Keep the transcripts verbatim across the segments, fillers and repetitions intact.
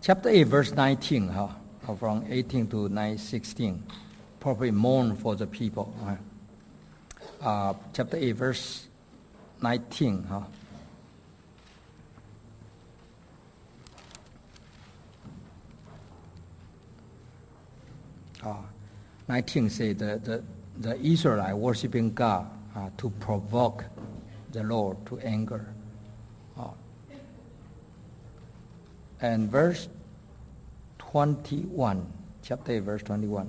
chapter eight, verse nineteen, huh? From eighteen to nine sixteen, probably mourn for the people. Huh? Uh, chapter eight, verse nineteen, huh? Uh, nineteen says the, the, the Israelites worshiping God uh, to provoke the Lord to anger. Uh, and verse twenty-one, chapter eight, verse twenty-one.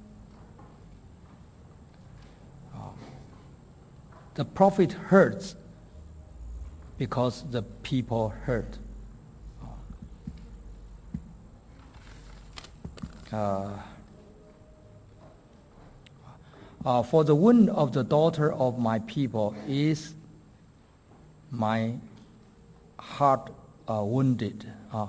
Uh, the prophet hurts because the people hurt. Uh, Uh, for the wound of the daughter of my people is my heart uh, wounded. Uh,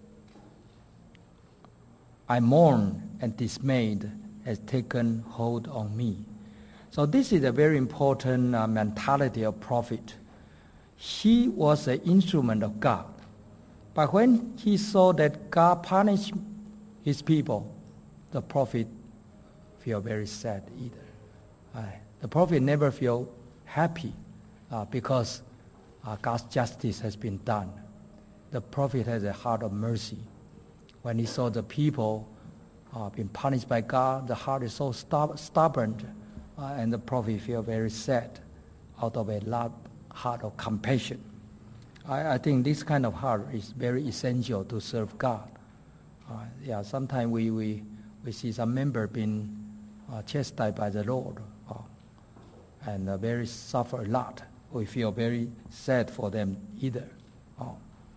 I mourn and dismayed has taken hold on me. So this is a very important uh, mentality of prophet. He was an instrument of God. But when he saw that God punished his people, the prophet felt very sad either. Uh, the prophet never feel happy uh, because uh, God's justice has been done. The prophet has a heart of mercy. When he saw the people uh, being punished by God, the heart is so stub- stubborn, uh, and the prophet feel very sad out of a love, heart of compassion. I, I think this kind of heart is very essential to serve God. Uh, yeah, sometimes we, we, we see some member being uh, chastised by the Lord. And uh, very suffer a lot. We feel very sad for them either. Oh.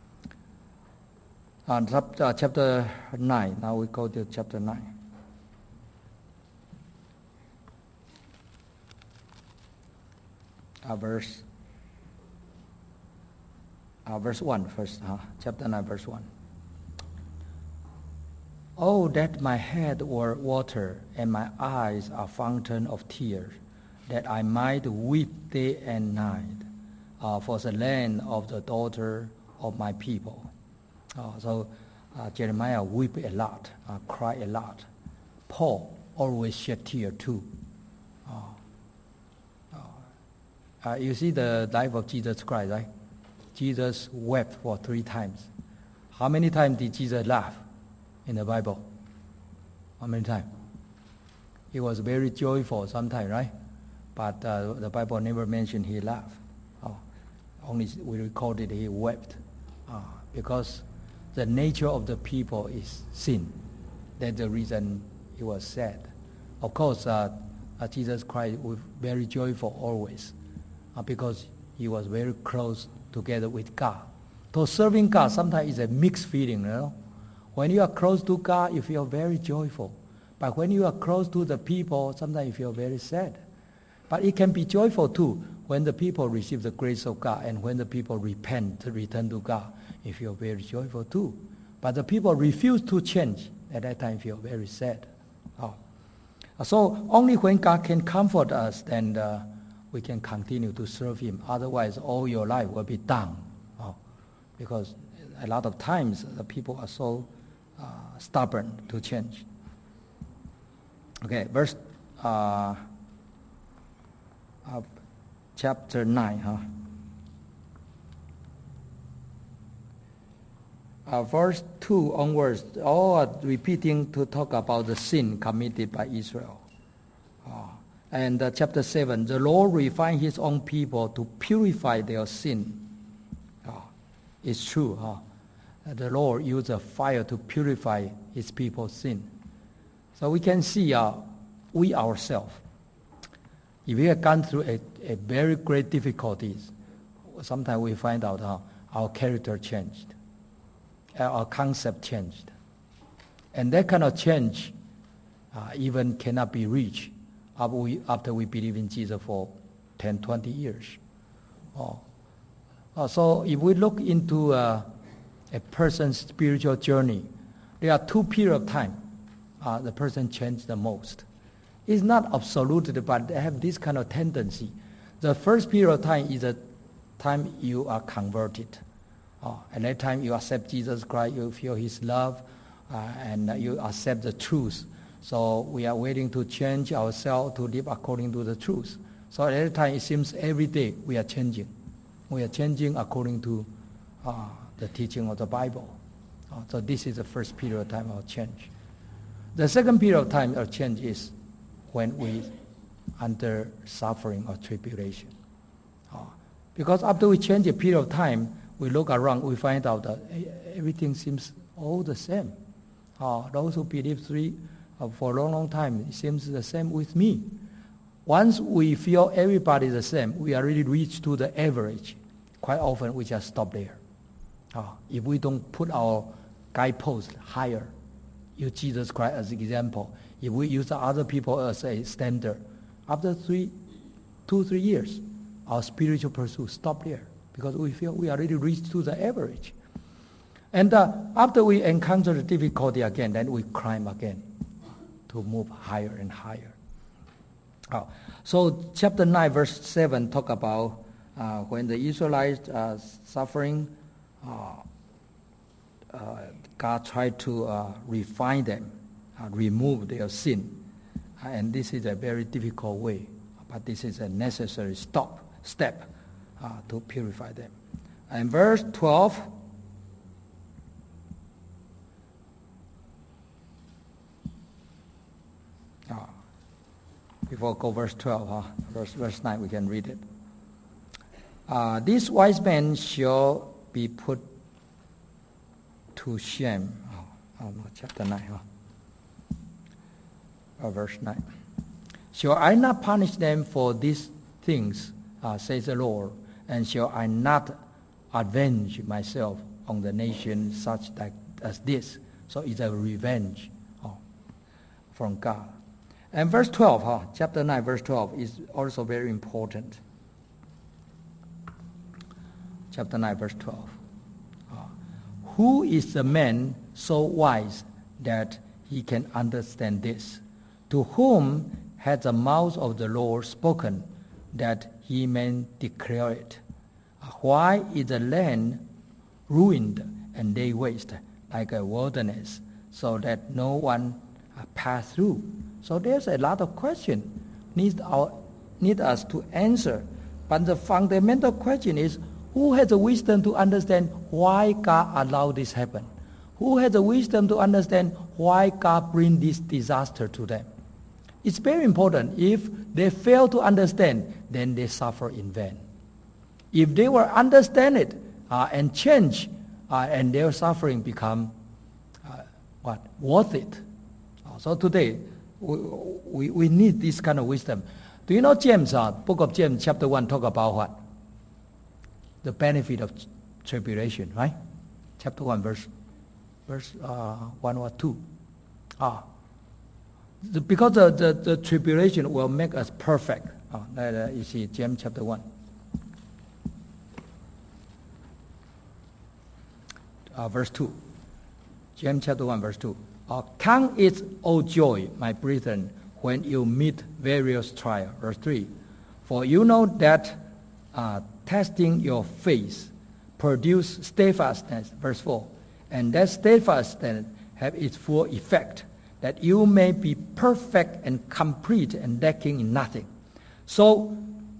And uh, chapter nine, now we go to chapter nine. Uh, verse, uh, verse one first, huh? Chapter nine, verse one. Oh, that my head were water and my eyes a fountain of tears, that I might weep day and night uh, for the land of the daughter of my people. Uh, so uh, Jeremiah weep a lot, uh, cry a lot. Paul always shed tears too. Uh, uh, uh, you see the life of Jesus Christ, right? Jesus wept for three times. How many times did Jesus laugh in the Bible? How many times? He was very joyful sometimes, right? But uh, the Bible never mentioned he laughed. Oh, only we recorded he wept. Uh, because the nature of the people is sin. That's the reason he was sad. Of course, uh, uh, Jesus Christ was very joyful always uh, because he was very close together with God. So serving God sometimes is a mixed feeling, you know. When you are close to God, you feel very joyful. But when you are close to the people, sometimes you feel very sad. But it can be joyful too when the people receive the grace of God and when the people repent to return to God. You feel very joyful too. But the people refuse to change. At that time, you feel very sad. Oh. So only when God can comfort us, then uh, we can continue to serve Him. Otherwise, all your life will be down. Oh. Because a lot of times the people are so uh, stubborn to change. Okay, verse. Uh, Of chapter nine, huh? Uh, verse two onwards, all are repeating to talk about the sin committed by Israel. Uh, and uh, chapter seven, the Lord refined His own people to purify their sin. Uh, it's true, huh? The Lord used a fire to purify His people's sin. So we can see uh, we ourselves, if we have gone through a, a very great difficulties, sometimes we find out how our character changed, our concept changed. And that kind of change uh, even cannot be reached after we, after we believe in Jesus for ten, twenty years. Oh. Uh, so if we look into uh, a person's spiritual journey, there are two periods of time uh, the person changed the most. It's not absolute, but they have this kind of tendency. The first period of time is the time you are converted. Oh, at that time you accept Jesus Christ, you feel his love, uh, and uh, you accept the truth. So we are waiting to change ourselves to live according to the truth. So at that time it seems every day we are changing. We are changing according to uh, the teaching of the Bible. Uh, so this is the first period of time of change. The second period of time of change is when we under suffering or tribulation. Uh, because after we change a period of time, we look around, we find out that everything seems all the same. Uh, those who believe three uh, for a long, long time, it seems the same with me. Once we feel everybody the same, we already reach to the average. Quite often we just stop there. Uh, if we don't put our guidepost higher, use Jesus Christ as an example, if we use other people as a standard, after three, two, three years, our spiritual pursuit stop there because we feel we already reached to the average. And uh, after we encounter the difficulty again, then we climb again to move higher and higher. Oh. So chapter nine, verse seven talk about uh, when the Israelites are suffering, uh, uh, God tried to uh, refine them, uh, remove their sin. Uh, and this is a very difficult way, but this is a necessary stop, step uh, to purify them. And verse twelve, uh, before go verse twelve, huh? verse, verse nine, we can read it. Uh, this wise man shall be put to shame. Oh, oh no, chapter nine, huh? Oh, verse nine. Shall I not punish them for these things, uh, says the Lord, and shall I not avenge myself on the nation such that as this? So it's a revenge oh, from God. And verse twelve, huh? chapter nine, verse twelve is also very important. Chapter nine, verse twelve. Uh, Who is the man so wise that he can understand this? To whom has the mouth of the Lord spoken, that he may declare it? Why is the land ruined and laid waste like a wilderness, so that no one uh, pass through? So there's a lot of questions need our need us to answer. But the fundamental question is, who has the wisdom to understand why God allowed this happen? Who has the wisdom to understand why God bring this disaster to them? It's very important. If they fail to understand, then they suffer in vain. If they will understand it uh, and change, uh, and their suffering become uh, what worth it. Uh, so today, we, we we need this kind of wisdom. Do you know James? Uh, Book of James, chapter one, talk about what? The benefit of tribulation, right? Chapter one, verse verse uh, one or two. Ah. The, because the, the, the tribulation will make us perfect. Oh, that, uh, you see, James chapter one. Uh, verse two. James chapter one, verse two. Uh, Count it all joy, my brethren, when you meet various trials. Verse three. For you know that uh, testing your faith produce steadfastness. Verse four. And that steadfastness have its full effect, that you may be perfect and complete and lacking in nothing. So,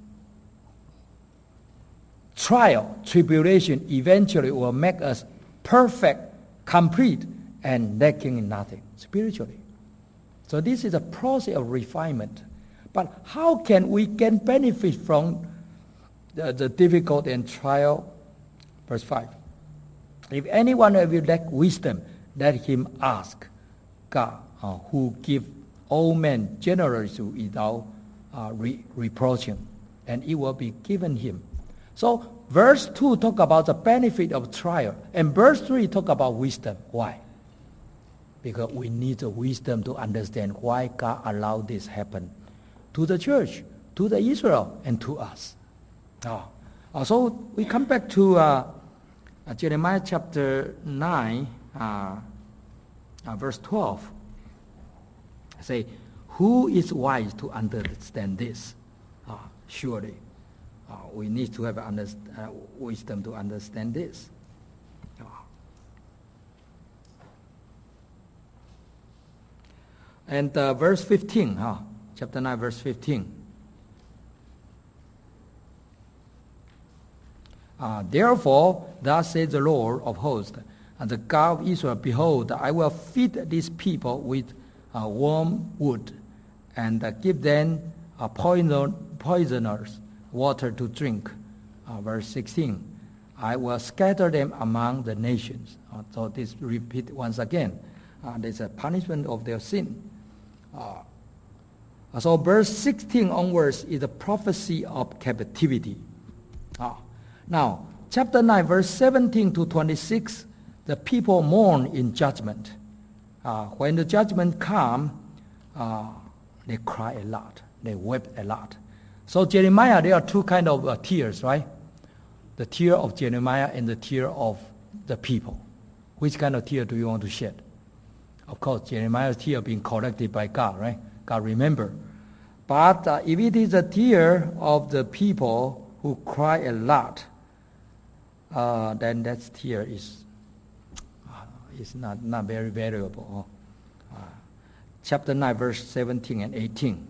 trial, tribulation eventually will make us perfect, complete, and lacking in nothing spiritually. So this is a process of refinement. But how can we get benefit from the, the difficult and trial? Verse five. If anyone of you lack wisdom, let him ask God, uh, who give all men generously without uh, re- reproaching, and it will be given him. So verse two talk about the benefit of trial, and verse three talk about wisdom. Why? Because we need the wisdom to understand why God allowed this happen to the church, to the Israel, and to us. Oh. Uh, so we come back to uh, uh, Jeremiah chapter nine, uh, uh, verse twelve. Say, who is wise to understand this? Uh, surely, uh, we need to have underst- uh, wisdom to understand this. And uh, verse fifteen, huh? Chapter nine, verse fifteen. Uh, Therefore, thus says the Lord of hosts, and the God of Israel, behold, I will feed these people with uh, warm wood, and uh, give them uh, poison, poisoners water to drink. Uh, verse sixteen, I will scatter them among the nations. Uh, so this repeat once again. Uh, there's a punishment of their sin. Uh, so verse sixteen onwards is the prophecy of captivity. Uh, now, chapter nine, verse seventeen to twenty-six, the people mourn in judgment. Uh, when the judgment comes, uh, they cry a lot. They weep a lot. So Jeremiah, there are two kind of uh, tears, right? The tear of Jeremiah and the tear of the people. Which kind of tear do you want to shed? Of course, Jeremiah's tear being collected by God, right? God remember. But uh, if it is a tear of the people who cry a lot, uh, then that tear is uh, is not, not very valuable. Uh, chapter nine, verse seventeen and eighteen.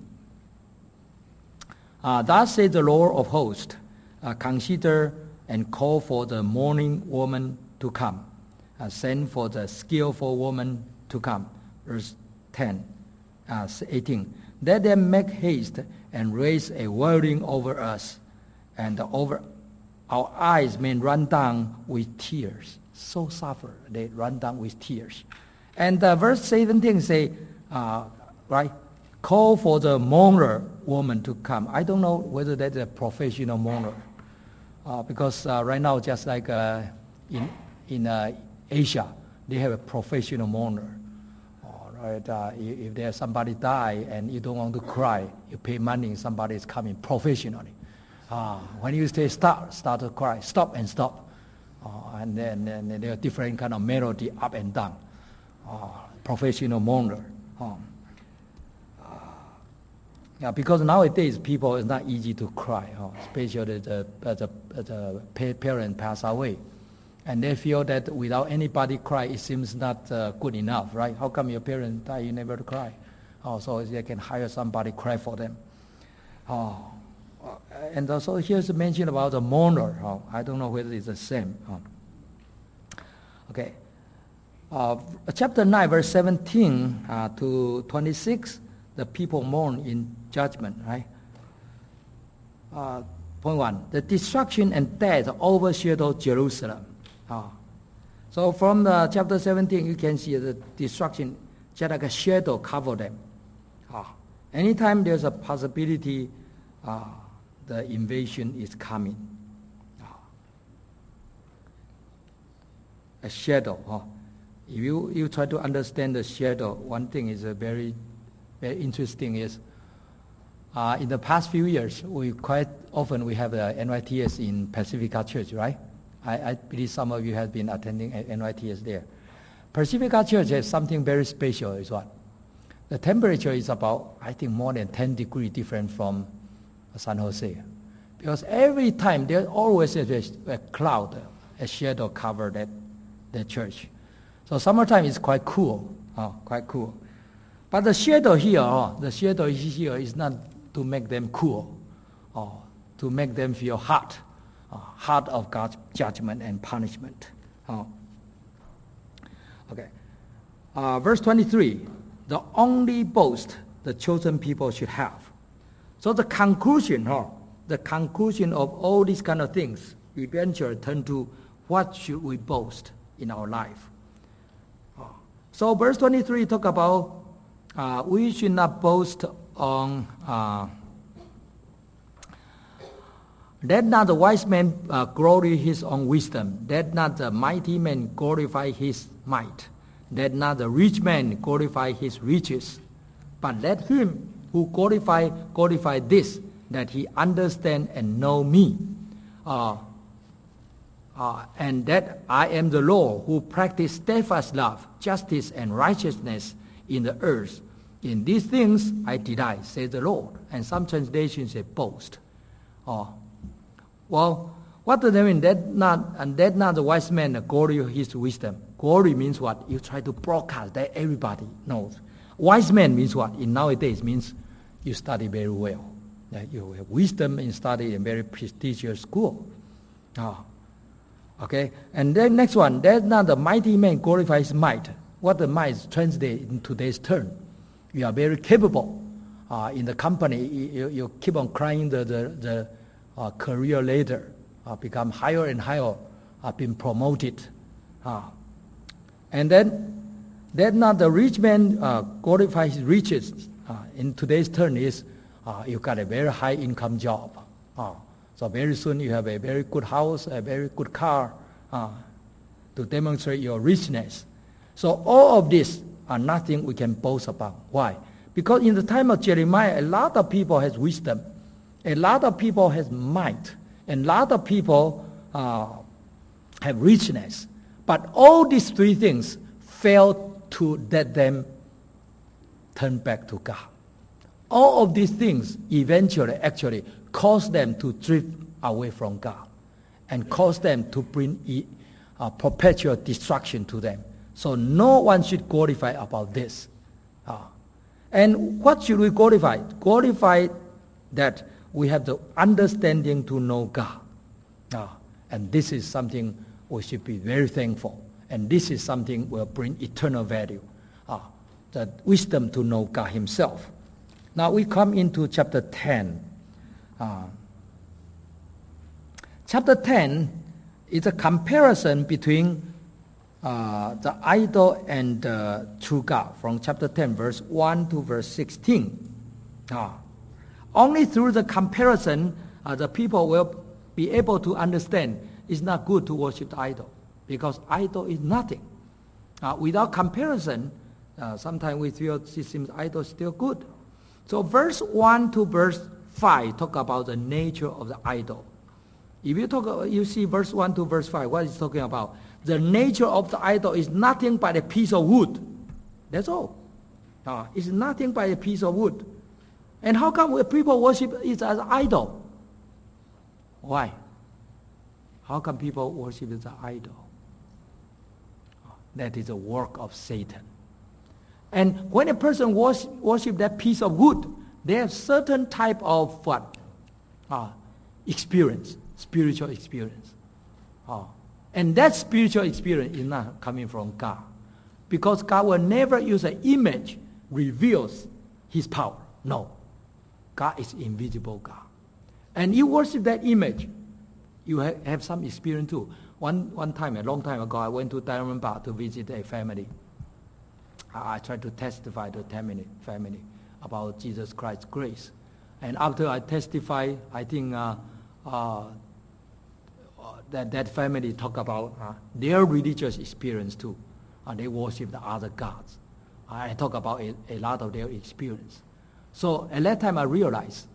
Uh, Thus says the Lord of hosts, uh, consider and call for the mourning woman to come. Uh, send for the skillful woman to come. Verse ten, uh, eighteen. Let them make haste and raise a wailing over us, and over our eyes may run down with tears. So suffer, they run down with tears. And uh, verse seventeen say, uh, right, call for the mourner woman to come. I don't know whether that's a professional mourner, uh, because uh, right now, just like uh, in in uh, Asia, they have a professional mourner. All right, uh, if, if there's somebody die and you don't want to cry, you pay money. Somebody is coming professionally. Uh, when you say start, start to cry, stop and stop, uh, and then, then there are different kind of melody up and down. Uh, professional mourner. Um, Yeah, because nowadays people it's not easy to cry, huh? Especially the, the, the, the parent pass away. And they feel that without anybody cry, it seems not uh, good enough, right? How come your parents die, you never cry? Oh, so they can hire somebody cry for them. Oh, and also here's a mention about the mourner. Oh, I don't know whether it's the same. Oh. Okay. Uh, chapter nine, verse seventeen uh, to twenty-six, the people mourn in judgment, right? Uh, point one, the destruction and death overshadow Jerusalem. Uh, so from the chapter seventeen, you can see the destruction, just like a shadow cover them. Uh, anytime there's a possibility, uh, the invasion is coming. Uh, a shadow. Uh, if you, you try to understand the shadow, one thing is a very Very interesting is, uh, in the past few years, we quite often we have the N Y T S in Pacifica Church, right? I, I believe some of you have been attending N Y T S there. Pacifica Church has something very special. Is what? The temperature is about, I think, more than ten degrees different from San Jose, because every time there's always a, a cloud, a shadow cover that the church. So summertime is quite cool, oh, quite cool. But the shadow here, oh, the shadow here is not to make them cool, oh, to make them feel hot, oh, hot of God's judgment and punishment. Oh. Okay. Uh, verse twenty-three, the only boast the chosen people should have. So the conclusion, oh, the conclusion of all these kind of things eventually turn to what should we boast in our life. Oh. So verse twenty-three talk about Uh, we should not boast on, uh, let not the wise man uh, glory his own wisdom, let not the mighty man glorify his might, let not the rich man glorify his riches, but let him who glorify, glorify this, that he understand and know me, uh, uh, and that I am the Lord who practice steadfast love, justice, and righteousness in the earth. In these things I delight, says the Lord. And some translations say boast. Oh, well, what does that mean? That not and that not the wise man glory of his wisdom. Glory means what? You try to broadcast that everybody knows. Wise man means what? In nowadays means you study very well. Uh, you have wisdom in study in very prestigious school. Ah. Okay, and then next one, there's not the mighty man glorifies might. What the might is translated in today's term. You are very capable. Uh, in the company, you, you keep on climbing the, the, the uh, career ladder, uh, become higher and higher, uh, being promoted. Uh, and then, then not the rich man uh, glorifies riches. Uh, in today's term is, uh, you got a very high income job. Uh, so very soon you have a very good house, a very good car, uh, to demonstrate your richness. So all of this are nothing we can boast about. Why? Because in the time of Jeremiah, a lot of people has wisdom, a lot of people has might, and a lot of people uh, have richness. But all these three things failed to let them turn back to God. All of these things eventually actually cause them to drift away from God and cause them to bring uh, perpetual destruction to them. So no one should glorify about this. Uh, and what should we glorify? Glorify that we have the understanding to know God. Uh, and this is something we should be very thankful. And this is something will bring eternal value. Uh, the wisdom to know God himself. Now we come into chapter ten. Uh, chapter ten is a comparison between uh, the idol and uh, true God from chapter ten, verse one to verse sixteen. Uh, only through the comparison, uh, the people will be able to understand it's not good to worship the idol, because idol is nothing. Uh, without comparison, uh, sometimes we feel it seems idol is still good. So verse one to verse five talk about the nature of the idol. If you talk, you see verse one to verse five, what is talking about? The nature of the idol is nothing but a piece of wood. That's all. Uh, it's nothing but a piece of wood. And how come people worship it as an idol? Why? How come people worship it as an idol? That is a work of Satan. And when a person worship, worship that piece of wood, they have certain type of what? Uh, experience, spiritual experience. Uh, and that spiritual experience is not coming from God. Because God will never use an image reveals his power. No. God is invisible God. And you worship that image, you have, have some experience too. One, one time, a long time ago, I went to Diamond Bar to visit a family. I tried to testify to a family about Jesus Christ's grace. And after I testify, I think uh, uh, that that family talk about uh, their religious experience too. Uh, they worship the other gods. I talk about a, a lot of their experience. So at that time I realized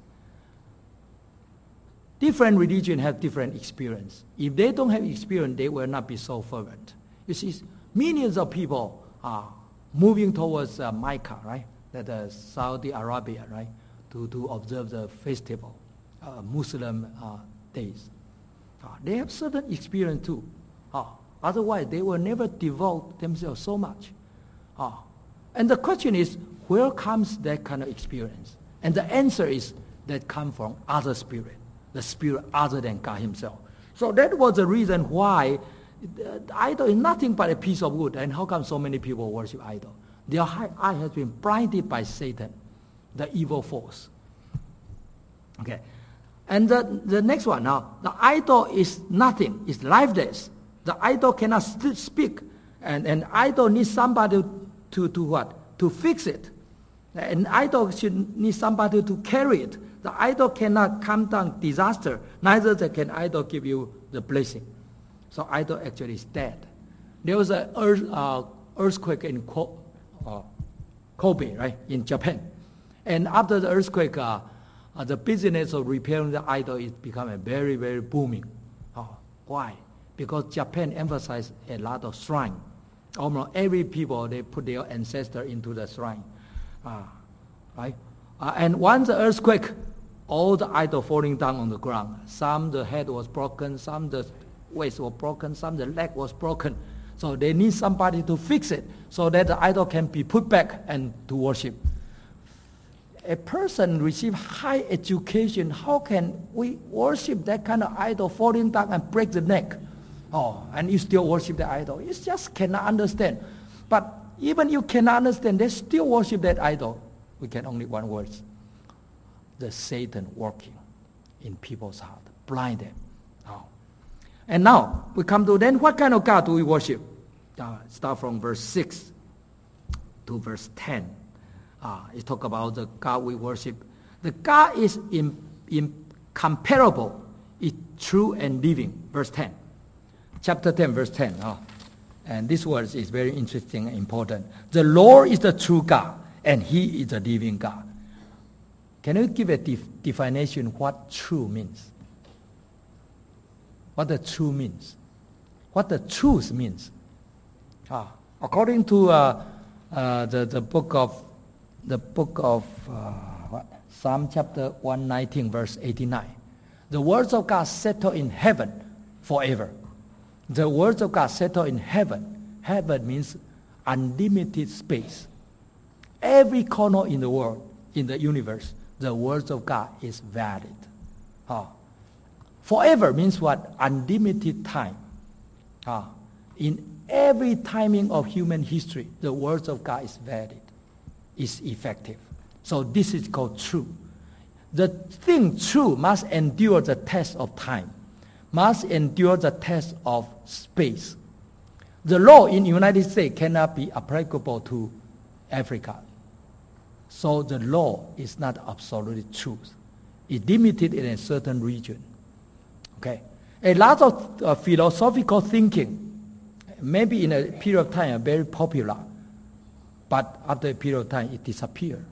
different religions have different experience. If they don't have experience, they will not be so fervent. You see, millions of people are moving towards uh, Mecca, right? That uh, Saudi Arabia, right? To, to observe the festival, uh, Muslim uh, days. Uh, they have certain experience too. Uh, otherwise, they will never devote themselves so much. Uh, and the question is, where comes that kind of experience? And the answer is that comes from other spirit, the spirit other than God himself. So that was the reason why the idol is nothing but a piece of wood. And how come so many people worship idol? Their eye has been blinded by Satan, the evil force. Okay. And the, the next one now, the idol is nothing, it's lifeless. The idol cannot st- speak. And an idol needs somebody to, to what? To fix it. An idol should need somebody to carry it. The idol cannot come down disaster. Neither can idol give you the blessing. So idol actually is dead. There was an earth, uh, earthquake in Ko- uh, Kobe, right, in Japan. And after the earthquake, uh, uh, the business of repairing the idol is become a very, very booming. Oh, why? Because Japan emphasized a lot of shrine. Almost every people, they put their ancestor into the shrine. Uh, right? Uh, and once the earthquake, all the idol falling down on the ground. Some the head was broken, some the waist was broken, some the leg was broken. So they need somebody to fix it so that the idol can be put back and to worship. A person receive high education, how can we worship that kind of idol, falling down and break the neck? Oh, and you still worship the idol. You just cannot understand. But even you cannot understand, they still worship that idol. We can only one word. The Satan working in people's heart, blind them. Oh. And now, we come to then, what kind of God do we worship? Uh, start from verse six to verse ten. Uh, it talk about the God we worship. The God is in, incomparable, is true and living. Verse ten. Chapter ten, verse ten. Oh. And this verse is very interesting and important. The Lord is the true God, and He is the living God. Can you give a def- definition what true means? What the true means? What the truth means? Ah, according to uh, uh, the, the book of the book of uh, what? Psalm chapter one nineteen, verse eighty-nine. The words of God settle in heaven forever. The words of God settle in heaven. Heaven means unlimited space. Every corner in the world, in the universe, the words of God is valid. Ah. Forever means what? Unlimited time. Ah. In every timing of human history, the words of God is valid, is effective. So this is called true. The thing true must endure the test of time, must endure the test of space. The law in the United States cannot be applicable to Africa. So the law is not absolute truth. It's limited in a certain region. Okay? A lot of uh, philosophical thinking, maybe in a period of time, are very popular, but after a period of time, it disappears.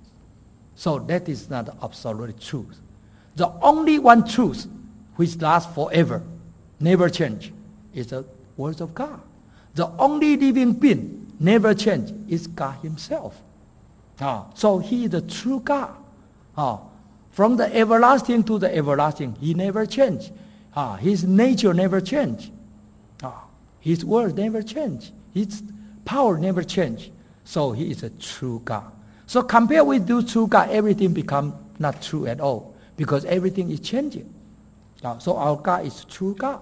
So that is not absolute truth. The only one truth which lasts forever, never change, is the words of God. The only living being, never change, is God Himself. Ah, so He is the true God. Ah, from the everlasting to the everlasting, He never changed. Ah, His nature never changed. Ah, His word never changed. His power never changed. So He is a true God. So compared with the true God, everything becomes not true at all because everything is changing. Ah, so our God is true God.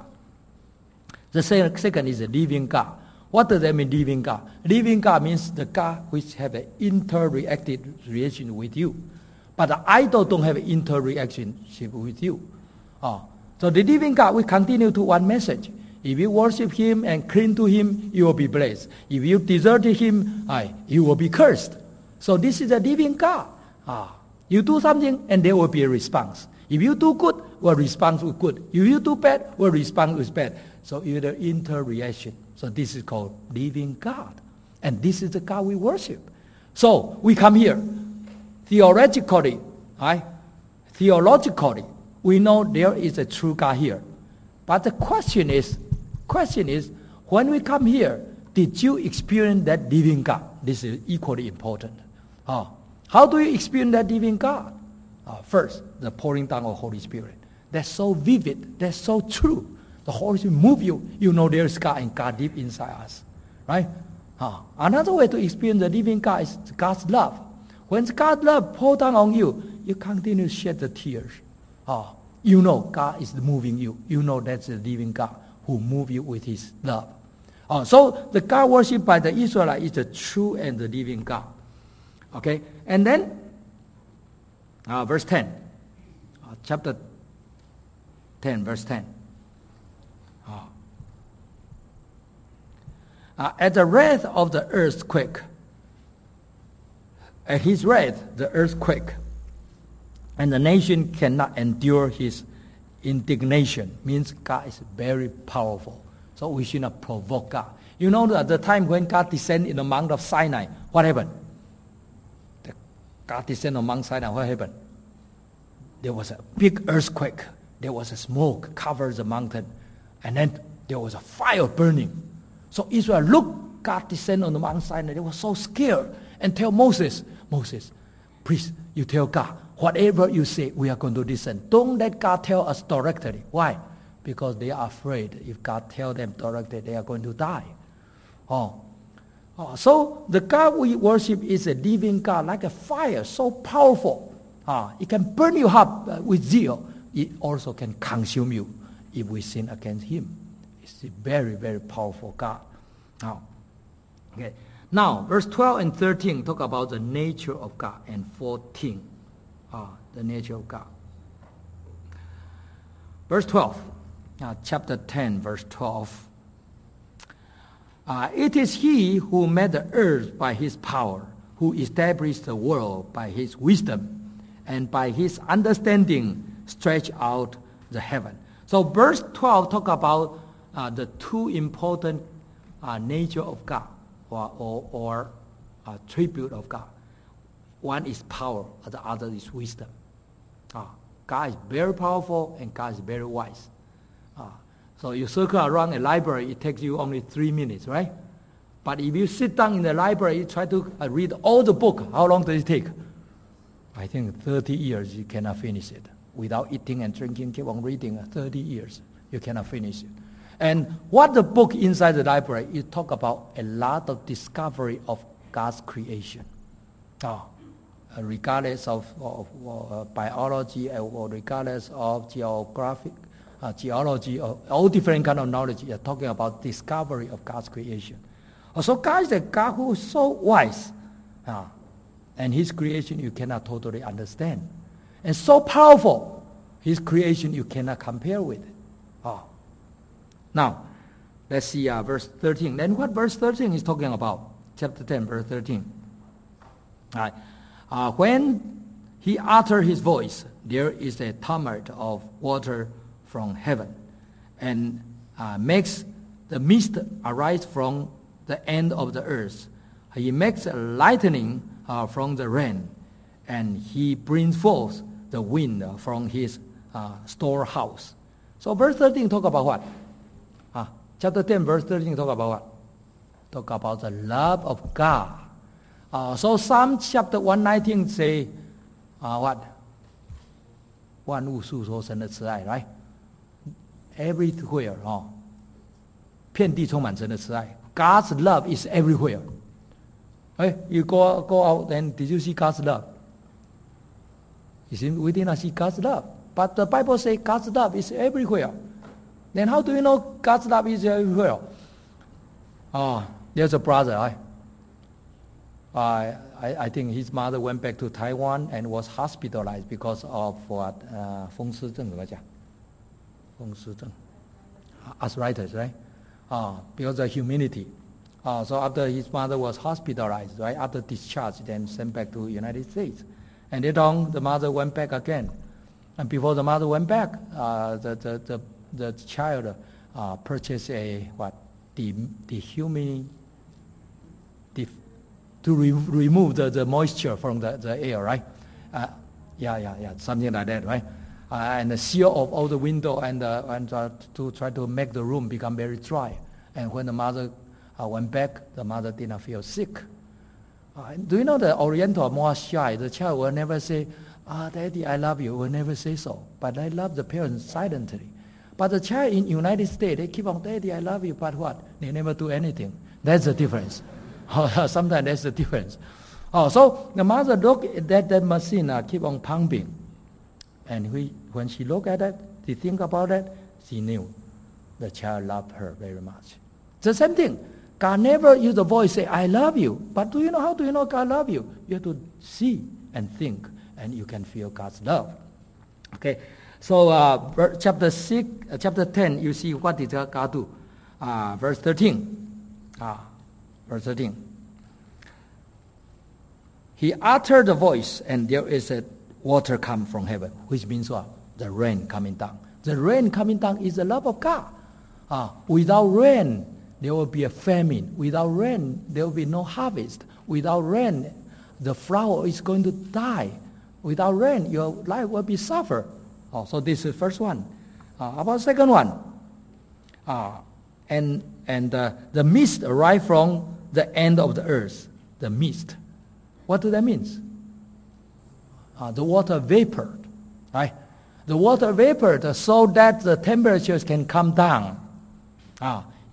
The second is a living God. What does that mean, living God? Living God means the God which have an interreacted relation with you. But the idol don't have an interrelationship with you. Oh. So the living God, we continue to one message. If you worship Him and cling to Him, you will be blessed. If you desert Him, aye, you will be cursed. So this is the living God. Ah. You do something and there will be a response. If you do good, well, response will good. If you do bad, well, response is bad. So it's the interreaction. So this is called living God. And this is the God we worship. So we come here. Theologically, right? Theologically, we know there is a true God here. But the question is, question is, when we come here, did you experience that living God? This is equally important. Oh. How do you experience that living God? Uh, first, the pouring down of Holy Spirit. That's so vivid. That's so true. The Holy Spirit move you. You know there's God and God deep inside us. Right? Uh, another way to experience the living God is God's love. When God's love pour down on you, you continue to shed the tears. Uh, you know God is moving you. You know that's the living God who move you with His love. Uh, so the God worshipped by the Israelites is the true and the living God. Okay? And then, uh, verse ten. Uh, chapter ten, verse ten. Uh, uh, at the wrath of the earthquake, at His wrath, the earthquake, and the nation cannot endure His indignation, means God is very powerful. So we should not provoke God. You know at the time when God descended in the Mount of Sinai, what happened? The God descended on Mount Sinai, what happened? There was a big earthquake. There was a smoke covered the mountain. And then there was a fire burning. So Israel looked, God descended on the Mount Sinai. They were so scared and tell Moses, Moses, please, you tell God, whatever you say, we are going to listen. Don't let God tell us directly. Why? Because they are afraid if God tell them directly, they are going to die. Oh. oh. So the God we worship is a living God, like a fire, so powerful. Ah, it can burn you up uh, with zeal. It also can consume you if we sin against him. It's a very, very powerful God. Now, okay. Now, verse twelve and thirteen talk about the nature of God, and fourteen, ah, the nature of God. Verse twelve, uh, chapter ten, verse twelve. Uh, it is he who made the earth by his power, who established the world by his wisdom, and by his understanding stretched out the heaven. So verse twelve talk about uh, the two important uh, nature of God, or, or, or uh, tribute of God. One is power, the other is wisdom. Uh, God is very powerful and God is very wise. Uh, so you circle around a library, it takes you only three minutes, right? But if you sit down in the library, you try to uh, read all the book, how long does it take? I think thirty years you cannot finish it. Without eating and drinking, keep on reading, uh, thirty years, you cannot finish it. And what the book inside the library, it talk about a lot of discovery of God's creation. Oh. Regardless of, of uh, biology or regardless of geographic, uh, geology, or all different kind of knowledge, you're talking about discovery of God's creation. So God is a God who is so wise, uh, and his creation you cannot totally understand. And so powerful, his creation you cannot compare with. Oh. Now, let's see uh, verse thirteen. Then what verse thirteen is talking about? Chapter ten, verse thirteen. All right. Uh, when he uttered his voice, there is a tumult of water from heaven, and uh, makes the mist arise from the end of the earth. He makes a lightning uh, from the rain, and he brings forth the wind from his uh, storehouse. So verse thirteen talk about what? Uh, chapter ten, verse thirteen talk about what? Talk about the love of God. Uh, so Psalm chapter one nineteen say, uh, what? 万物述说神的慈爱 right? Everywhere, 哦，遍地充满神的慈爱。God's love is everywhere. Hey, you go go out and did you see God's love? You see, we did not see God's love, but the Bible says God's love is everywhere. Then how do you know God's love is everywhere? Oh, there's a brother, right? Uh, I, I think his mother went back to Taiwan and was hospitalized because of what? Uh, 风湿症怎么讲？风湿症 arthritis, right? Uh, because of humidity. Uh, so after his mother was hospitalized, right, after discharge, then sent back to the United States. And later on, the mother went back again. And before the mother went back, uh, the, the, the, the child uh, purchased a, what, the, the humidity, the, to re- remove the, the moisture from the, the air, right? Uh, yeah, yeah, yeah, something like that, right? Uh, and the seal of all the window and, uh, and uh, to try to make the room become very dry. And when the mother uh, went back, the mother did not feel sick. Uh, do you know the Oriental are more shy? The child will never say, ah, Daddy, I love you, will never say so. But I love the parents silently. But the child in United States, they keep on, Daddy, I love you, but what? They never do anything. That's the difference. Sometimes that's the difference. Oh, so the mother looked at that, that machine, uh, keep on pumping. And we, when she looked at it, she think about it, she knew the child loved her very much. It's the same thing. God never used the voice say, I love you. But do you know how do you know God love you? You have to see and think, and you can feel God's love. Okay, so uh, chapter six, uh, chapter ten, you see what did God do? Uh, verse thirteen. Ah, verse thirteen. He uttered the voice, and there is a water come from heaven, which means what? The rain coming down. The rain coming down is the love of God. Uh, without rain, there will be a famine. Without rain, there will be no harvest. Without rain, the flower is going to die. Without rain, your life will be suffer. Oh, so this is the first one. Uh, about the second one. Uh, and and uh, the mist arrived from the end of the earth. The mist. What does that mean? Uh, the water vapor, right? The water vapor so that the temperatures can come down. Ah,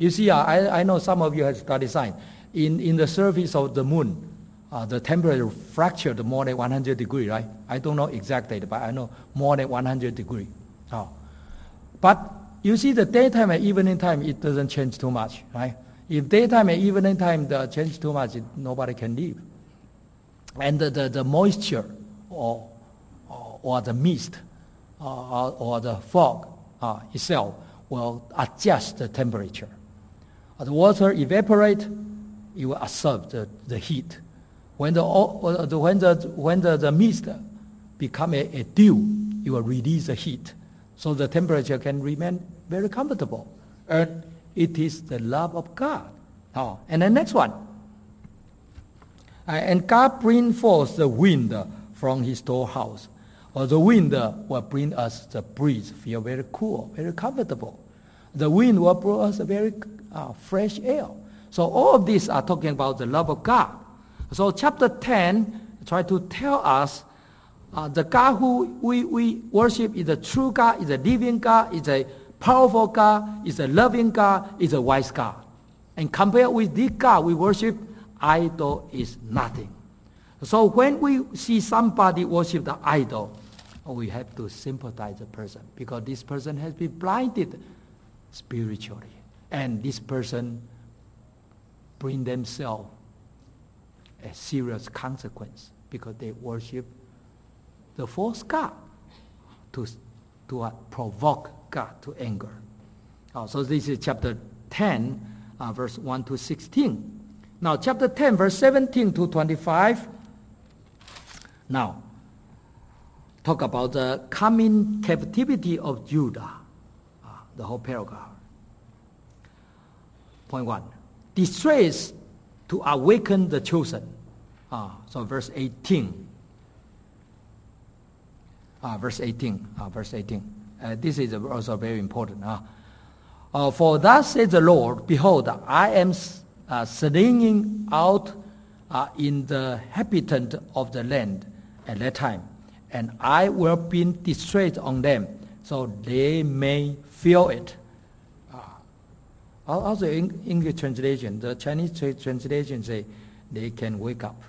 You see, uh, I, I know some of you have studied science. In, in the surface of the moon, uh, the temperature fractured more than one hundred degrees, right? I don't know exactly, but I know more than one hundred degrees. Oh. But you see, the daytime and evening time, it doesn't change too much, right? If daytime and evening time the change too much, it, nobody can live. And the, the, the moisture or, or, or the mist uh, or, or the fog uh, itself will adjust the temperature. Uh, the water evaporate, it will absorb the, the heat. When the, uh, the, when the, when the, the mist become a, a dew, it will release the heat. So the temperature can remain very comfortable. And it is the love of God. Oh. And the next one. Uh, and God bring forth the wind from his storehouse. Or the wind will bring us the breeze, feel very cool, very comfortable. The wind will bring us a very uh, fresh air. So all of these are talking about the love of God. So chapter ten try to tell us uh, the God who we, we worship is a true God, is a living God, is a powerful God, is a loving God, is a wise God. And compared with this God we worship, idol is nothing. So when we see somebody worship the idol, we have to sympathize the person because this person has been blinded spiritually. And this person bring themselves a serious consequence because they worship the false God to, to uh, provoke God to anger. Uh, so this is chapter ten, uh, verse one to sixteen. Now chapter ten, verse seventeen to twenty-five. Now, talk about the coming captivity of Judah, uh, the whole paragraph. Point one, distress to awaken the chosen. Uh, so verse eighteen. Uh, verse eighteen. Uh, verse eighteen. Uh, this is also very important. Uh, uh, For thus says the Lord, behold, I am uh, sending out uh, in the habitant of the land at that time, and I will bring distress on them, so they may feel it. Uh, also in English translation, the Chinese tra- translation say, they can wake up.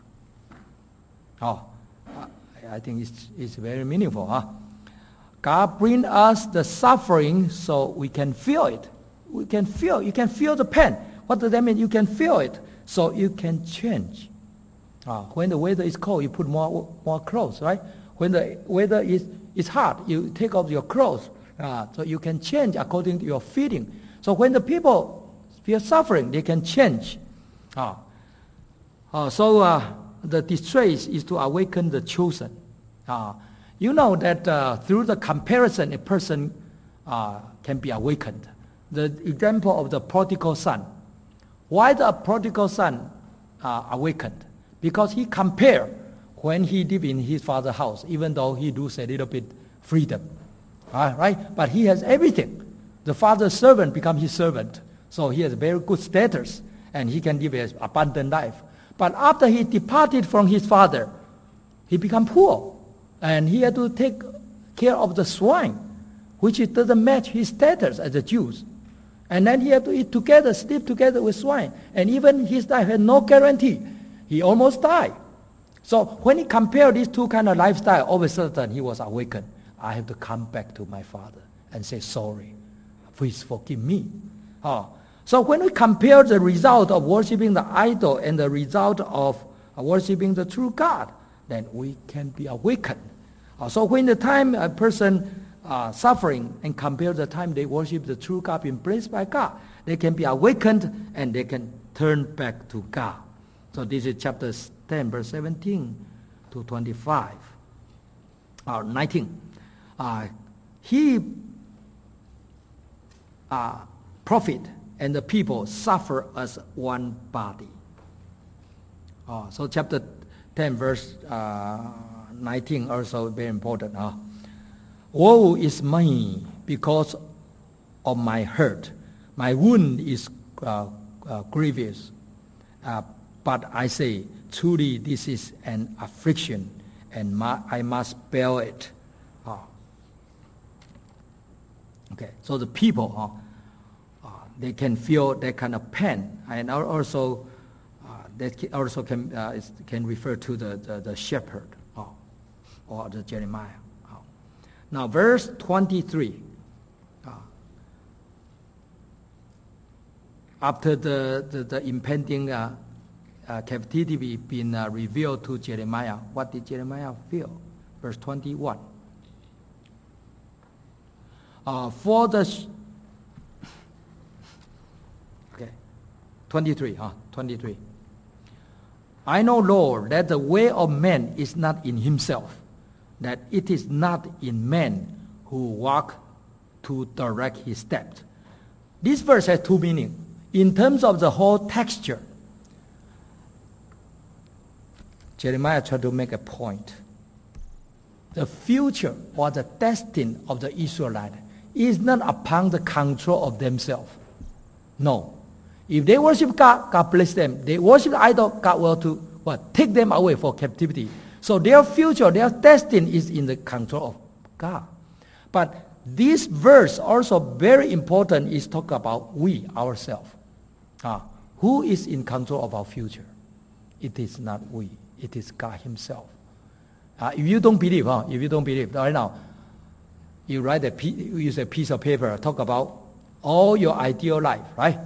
Oh, I think it's, it's very meaningful. Huh? God bring us the suffering so we can feel it. We can feel, you can feel the pain. What does that mean? You can feel it, so you can change. Uh, when the weather is cold, you put more more clothes, right? When the weather is, is hot, you take off your clothes. Uh, so you can change according to your feeling. So when the people feel suffering, they can change. Uh, uh, so uh, the distress is to awaken the chosen. Uh, you know that uh, through the comparison, a person uh, can be awakened. The example of the prodigal son. Why the prodigal son uh, awakened? Because he compared when he lived in his father's house, even though he loses a little bit freedom. Uh, right? But he has everything. The father's servant becomes his servant. So he has very good status, and he can live an abundant life. But after he departed from his father, he became poor. And he had to take care of the swine, which it doesn't match his status as a Jew. And then he had to eat together, sleep together with swine. And even his life had no guarantee. He almost died. So when he compared these two kind of lifestyle, all of a sudden he was awakened. I have to come back to my father and say sorry. Please forgive me. Oh. So when we compare the result of worshiping the idol and the result of worshiping the true God, then we can be awakened. Uh, so when the time a person uh, suffering and compare the time they worship the true God being blessed by God, they can be awakened and they can turn back to God. So this is chapter ten, verse seventeen to twenty-five, or nineteen. Uh, he, uh, prophet and the people suffer as one body. Uh, so chapter ten, verse uh, nineteen, also very important. Uh, Woe is me because of my hurt. My wound is uh, uh, grievous. Uh, but I say, truly this is an affliction, and my, I must bear it. Uh, okay, so the people, uh, uh, they can feel that kind of pain. And also, uh, that also can, uh, can refer to the, the, the shepherd uh, or the Jeremiah. Uh. Now, verse twenty-three. Uh, after the, the, the impending uh, uh, captivity being uh, revealed to Jeremiah, what did Jeremiah feel? Verse twenty-one. Uh, for the... Sh- okay, twenty-three, huh? twenty-three. I know, Lord, that the way of man is not in himself, that it is not in man who walk to direct his steps. This verse has two meanings. In terms of the whole texture, Jeremiah tried to make a point. The future or the destiny of the Israelites is not upon the control of themselves. No. If they worship God, God bless them. They worship the idol, God will to what? Take them away for captivity. So their future, their destiny is in the control of God. But this verse also very important is talk about we ourselves. Ah, who is in control of our future? It is not we. It is God himself. Uh, if you don't believe, huh? if you don't believe, right now, you write a piece, use a piece of paper, talk about all your ideal life, right?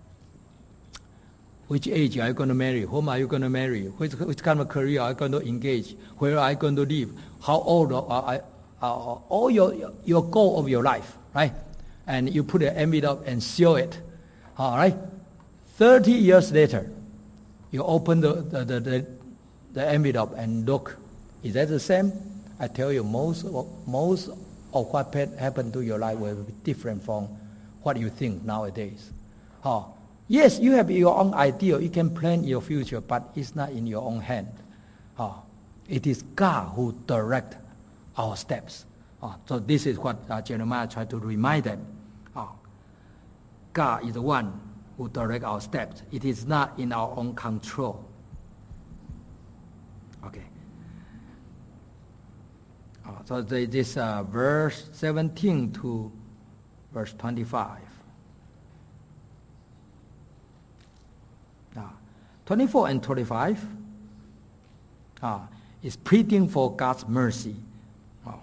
Which age are you going to marry? Whom are you going to marry? Which, which kind of career are you going to engage? Where are you going to live? How old are I? Uh, all your, your goal of your life, right? And you put an envelope and seal it, all right? thirty years later, you open the, the, the, the, the envelope and look. Is that the same? I tell you, most of, most of what happened to your life will be different from what you think nowadays. Oh, yes, you have your own idea. You can plan your future, but it's not in your own hand. Oh, it is God who directs our steps. Oh, so this is what uh, Jeremiah tried to remind them. Oh, God is the one who directs our steps. It is not in our own control. Okay. Oh, so the, this uh, verse seventeen to verse twenty-five. Now, twenty-four and twenty-five uh, is pleading for God's mercy. Oh.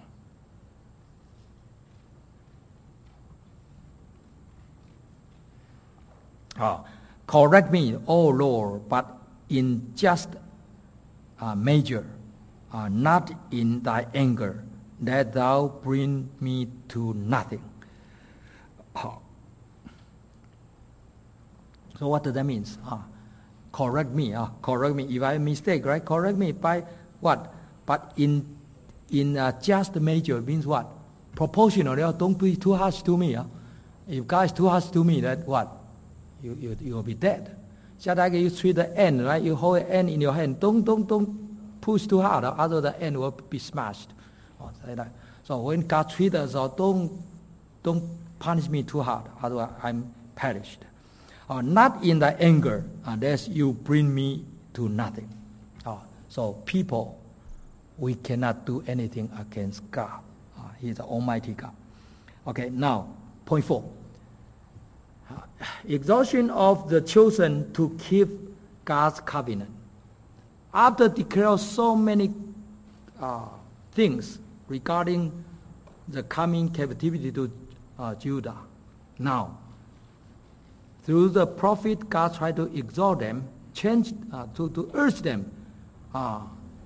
Oh. Correct me, O Lord, but in just uh, measure, uh, not in thy anger, that thou bring me to nothing. Oh. So what does that mean? Uh, correct me, uh, correct me. If I mistake, right? Correct me by what? But in in uh, just measure means what? Proportionally. Uh, don't be too harsh to me. Uh. If God is too harsh to me, that what? You you you will be dead. Just like you treat the ant, right? You hold an ant in your hand. Don't don't don't push too hard, uh, otherwise the ant will be smashed. Oh, like that. So when God treats us, uh, don't don't punish me too hard, otherwise I'm perished. Uh, not in the anger, unless you bring me to nothing. Uh, so people, we cannot do anything against God. Uh, he is the Almighty God. Okay, now, point four. Uh, exhaustion of the chosen to keep God's covenant. After declaring so many uh, things regarding the coming captivity to uh, Judah, now, through the prophet, God tried to exhort them, change, uh, to, to urge them uh,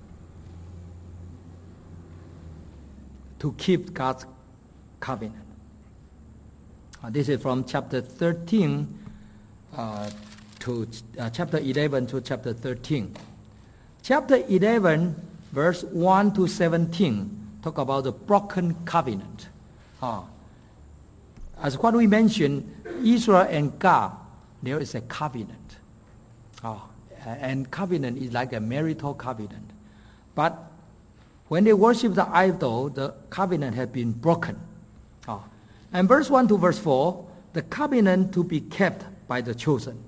to keep God's covenant. Uh, this is from chapter thirteen uh, to uh, chapter eleven to chapter thirteen. Chapter eleven, verse one to seventeen, talk about the broken covenant. Uh, as what we mentioned, Israel and God, there is a covenant. Oh, and covenant is like a marital covenant. But when they worship the idol, the covenant had been broken. Oh. And verse one to verse four, the covenant to be kept by the chosen.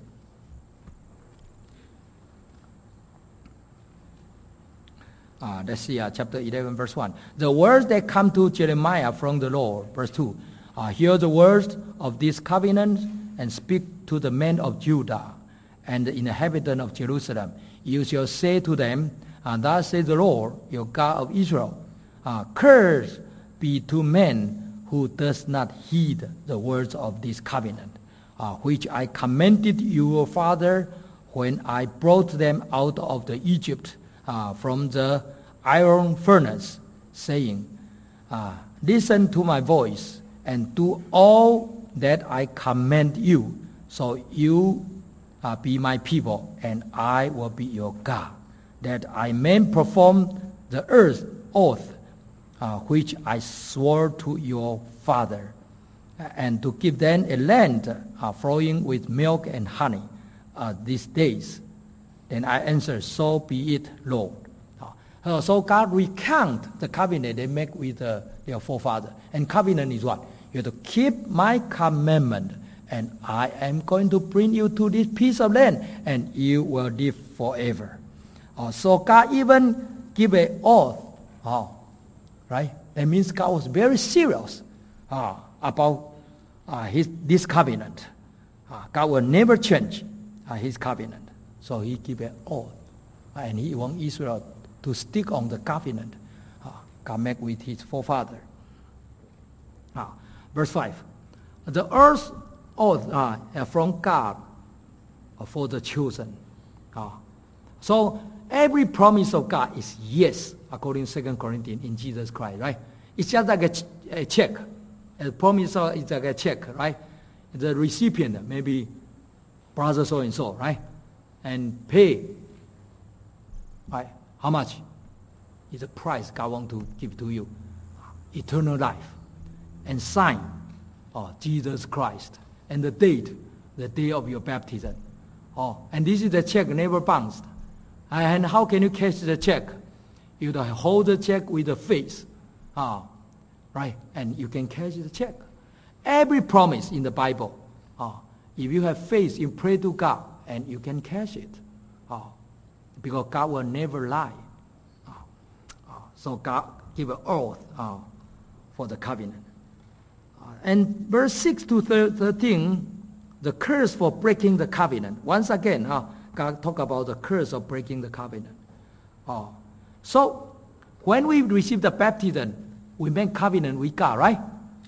Uh, let's see, uh, chapter eleven, verse one. The words that come to Jeremiah from the Lord, verse two. Uh, hear the words of this covenant and speak to the men of Judah and the inhabitants of Jerusalem. You shall say to them, and thus says the Lord, your God of Israel, uh, cursed be to men who does not heed the words of this covenant, uh, which I commanded your father when I brought them out of the Egypt uh, from the iron furnace, saying, uh, listen to my voice and do all that I command you, so you uh, be my people, and I will be your God, that I may perform the earth oath, uh, which I swore to your father, and to give them a land uh, flowing with milk and honey uh, these days. Then I answered, so be it, Lord. Uh, so God recount the covenant they make with uh, their forefather. And covenant is what? You have to keep my commandment, and I am going to bring you to this piece of land, and you will live forever. Uh, so God even give an oath, uh, right? That means God was very serious uh, about uh, his, this covenant. Uh, God will never change uh, his covenant. So he give an oath, uh, and he wants Israel to stick on the covenant uh, God made with his forefather. Uh, verse five. The earth's oath uh, from God uh, for the chosen. Uh, so every promise of God is yes, according to Second Corinthians in Jesus Christ, right? It's just like a, ch- a check. A promise is like a check, right? The recipient, maybe brother so-and-so, right? And pay, right? How much is the price God wants to give to you? Eternal life. And sign, oh, Jesus Christ. And the date, the day of your baptism. Oh, and this is the check never bounced. And how can you cash the check? You hold the check with the face. Oh, right? And you can cash the check. Every promise in the Bible, oh, if you have faith, you pray to God, and you can cash it. Oh, because God will never lie. Uh, uh, so God give an oath uh, for the covenant. Uh, and verse six to thirteen, the curse for breaking the covenant. Once again, uh, God talk about the curse of breaking the covenant. Uh, so when we receive the baptism, we make covenant with God, right?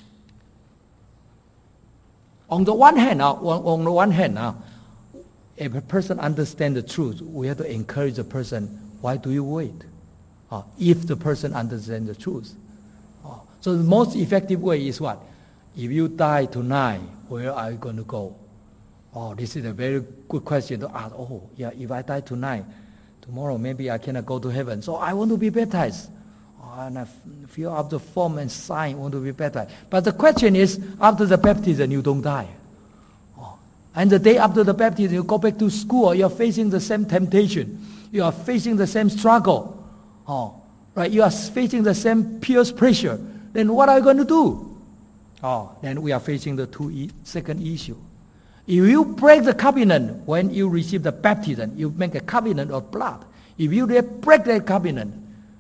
On the one hand, uh, on, on the one hand, uh, if a person understands the truth, we have to encourage the person, why do you wait? Uh, if the person understands the truth. Uh, so the most effective way is what? If you die tonight, where are you going to go? Oh, this is a very good question to ask. Oh, yeah, if I die tonight, tomorrow maybe I cannot go to heaven. So I want to be baptized. Oh, and I fill up the form and sign, want to be baptized. But the question is, after the baptism, you don't die. And the day after the baptism, you go back to school, you're facing the same temptation. You are facing the same struggle. Oh, right? You are facing the same peer pressure. Then what are you going to do? Oh, then we are facing the two e- second issue. If you break the covenant when you receive the baptism, you make a covenant of blood. If you break that covenant,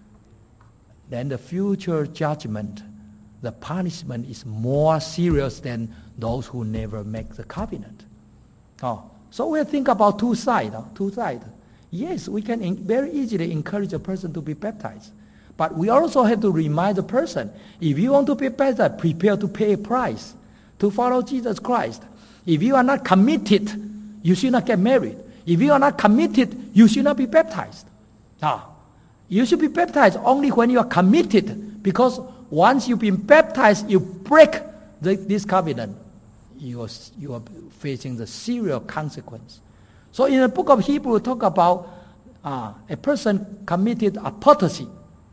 then the future judgment, the punishment is more serious than those who never make the covenant. Oh, so we think about two sides. Uh, two sides. Yes, we can in, very easily encourage a person to be baptized. But we also have to remind the person, if you want to be baptized, prepare to pay a price to follow Jesus Christ. If you are not committed, you should not get married. If you are not committed, you should not be baptized. Ah, you should be baptized only when you are committed, because once you've been baptized, you break the, this covenant. You are, you are facing the serious consequence. So in the book of Hebrews, we talk about uh, a person committed apostasy.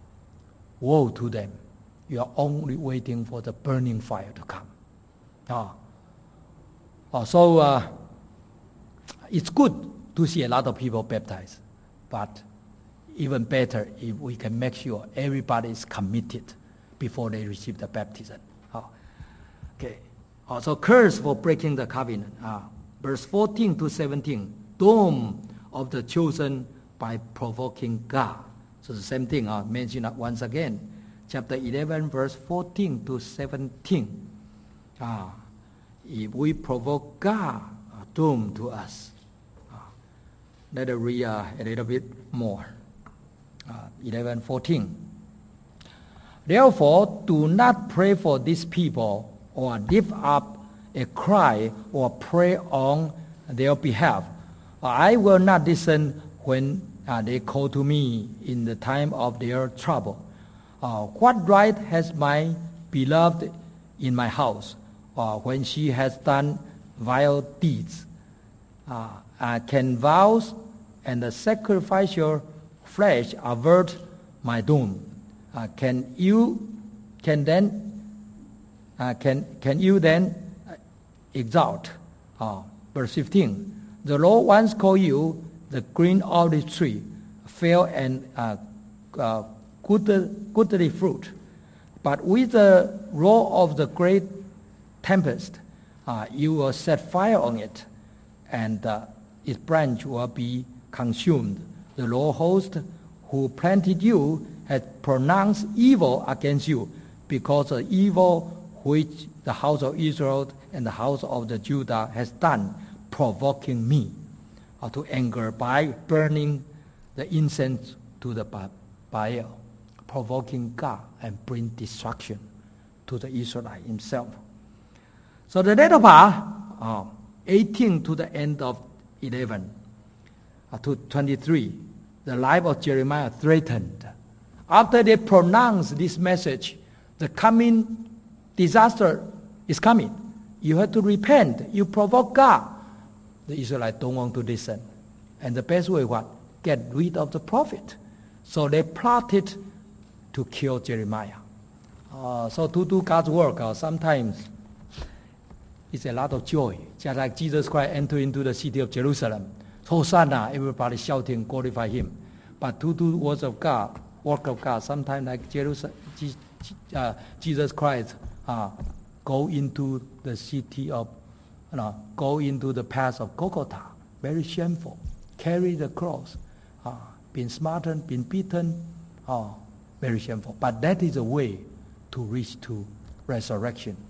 Woe to them. You are only waiting for the burning fire to come. Uh, uh, so uh, it's good to see a lot of people baptized. But even better if we can make sure everybody is committed before they receive the baptism. Uh, okay. Also, curse for breaking the covenant. Uh, verse fourteen to seventeen, doom of the chosen by provoking God. So the same thing, uh, mentioned once again. Chapter eleven, verse fourteen to seventeen. Uh, if we provoke God, uh, doom to us. Uh, let us read uh, a little bit more. Uh, eleven fourteen. Therefore, do not pray for these people or lift up a cry or pray on their behalf. I will not listen when uh, they call to me in the time of their trouble. Uh, what right has my beloved in my house uh, when she has done vile deeds? Uh, uh, can vows and the sacrificial flesh avert my doom? Uh, can you can then uh, can can you then exalt? Uh, verse fifteen. The Lord once called you the green olive tree, fair and uh, uh, good, goodly fruit. But with the roar of the great tempest, uh, you will set fire on it, and uh, its branch will be consumed. The Lord host who planted you has pronounced evil against you, because of evil which the house of Israel and the house of the Judah has done, provoking me uh, to anger by burning the incense to the Baal, provoking God and bring destruction to the Israelite himself. So the latter part, uh, eighteen to the end of eleven uh, to twenty-three, the life of Jeremiah threatened. After they pronounced this message, the coming disaster is coming. You have to repent. You provoke God. The Israelites don't want to listen. And the best way what? Get rid of the prophet. So they plotted to kill Jeremiah. Uh, so to do God's work, uh, sometimes it's a lot of joy. Just like Jesus Christ entered into the city of Jerusalem. Hosanna, everybody shouting, glorify him. But to do words of God, work of God, sometimes like Jerusalem, uh, Jesus Christ uh, go into the city of You know, go into the path of Golgotha, very shameful. Carry the cross, uh, been smartened, been beaten, uh, very shameful. But that is a way to reach to resurrection.